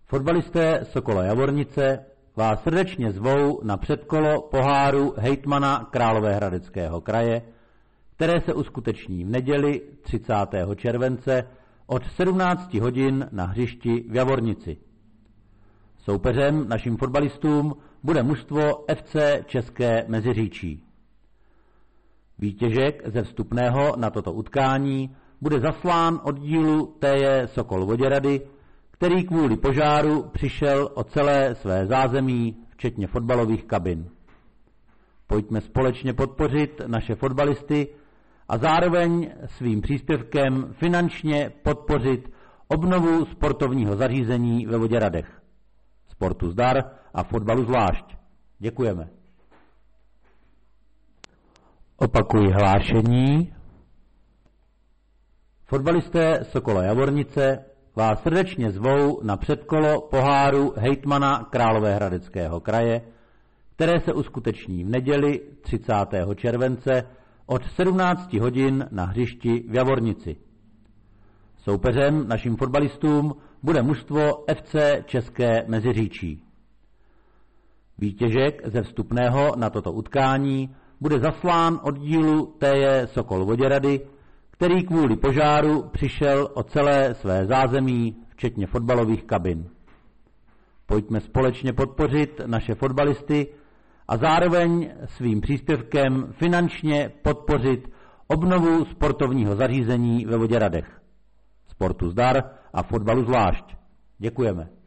Fotbalisté Sokola Javornice vás srdečně zvou na předkolo poháru hejtmana Královéhradeckého kraje, které se uskuteční v neděli 30. července od 17 hodin na hřišti v Javornici. Soupeřem našim fotbalistům bude mužstvo FC České Meziříčí. Výtěžek ze vstupného na toto utkání bude zaslán oddílu TJ Sokol Voděrady, který kvůli požáru přišel o celé své zázemí, včetně fotbalových kabin. Pojďme společně podpořit naše fotbalisty a zároveň svým příspěvkem finančně podpořit obnovu sportovního zařízení ve Voděradech. Sportu zdar a fotbalu zvlášť. Děkujeme. Opakuji hlášení. Fotbalisté Sokola Javornice vás srdečně zvou na předkolo poháru hejtmana Královéhradeckého kraje, které se uskuteční v neděli 30. července od 17 hodin na hřišti v Javornici. Soupeřem našim fotbalistům bude mužstvo FC České Meziříčí. Výtěžek ze vstupného na toto utkání bude zaslán oddílu TJ Sokol Voděrady, který kvůli požáru přišel o celé své zázemí, včetně fotbalových kabin. Pojďme společně podpořit naše fotbalisty a zároveň svým příspěvkem finančně podpořit obnovu sportovního zařízení ve Voděradech. Sportu zdar a fotbalu zvlášť. Děkujeme.